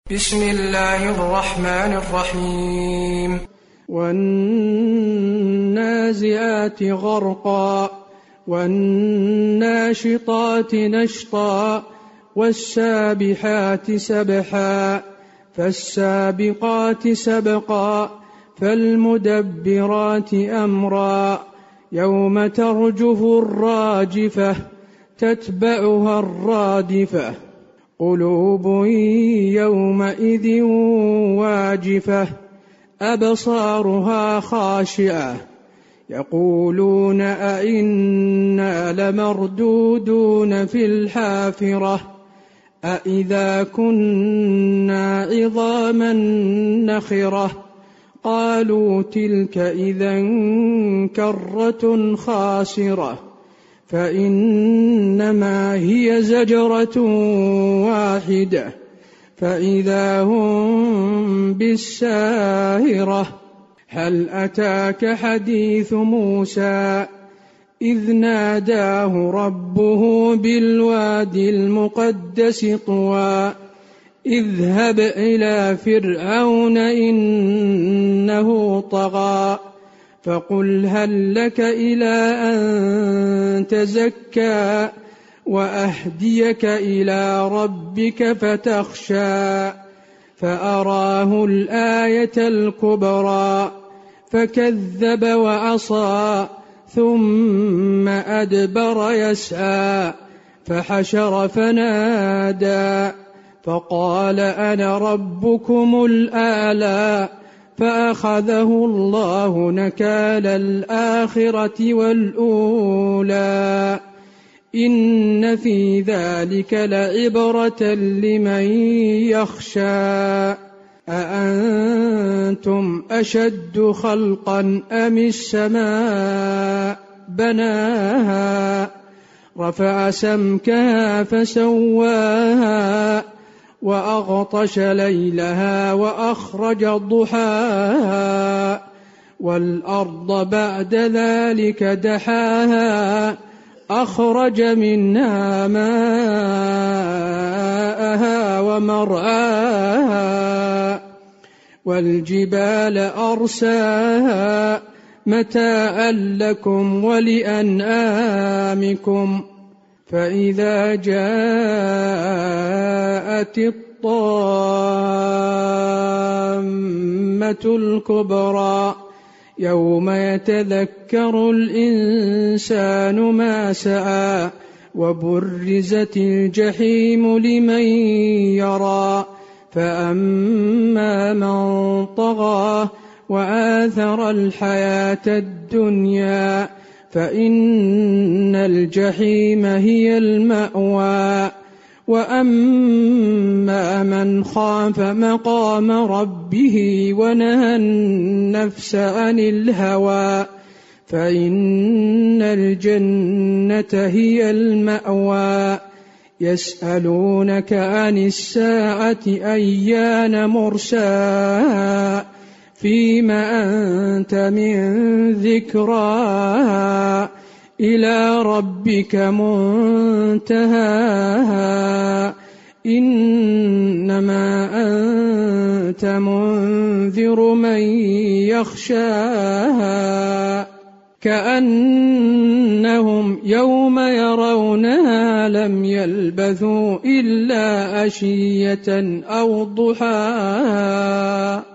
بسم الله الرحمن الرحيم. والنازعات غرقا والناشطات نشطا والسابحات سبحا فالسابقات سبقا فالمدبرات أمرا يوم ترجف الراجفة تتبعها الرادفة قلوب يومئذ واجفة أبصارها خاشعة يقولون أئنا لمردودون في الحافرة أئذا كنا عظاما نخرة قالوا تلك إذا كرة خاسرة فإنما هي زجرة واحدة فإذا هم بالساهرة هل أتاك حديث موسى إذ ناداه ربه بالوادي المقدس طوى اذهب إلى فرعون إنه طغى فقل هل لك إلى أن تزكى وأهديك إلى ربك فتخشى فأراه الآية الكبرى فكذب وعصى ثم أدبر يسعى فحشر فنادى فقال أنا ربكم الأعلى فأخذه الله نكال الآخرة والأولى إن في ذلك لعبرة لمن يخشى أأنتم أشد خلقا أم السماء بناها رفع سمكها فسواها وأغطش ليلها وأخرج ضحاها والأرض بعد ذلك دحاها أخرج منها ماءها ومرعاها والجبال أرساها متاعا لكم ولأنعامكم فإذا جاءت الطامة الكبرى يوم يتذكر الإنسان ما سعى وبرزت الجحيم لمن يرى فأما من طغى وآثر الحياة الدنيا فإن الجحيم هي المأوى وأما من خاف مقام ربه ونهى النفس عن الهوى فإن الجنة هي المأوى يسألونك عن الساعة أيان مرساها فيما أنت من ذكراها إلى ربك منتهاها إنما أنت منذر من يخشاها كأنهم يوم يرونها لم يلبثوا إلا عشية أو ضحاها.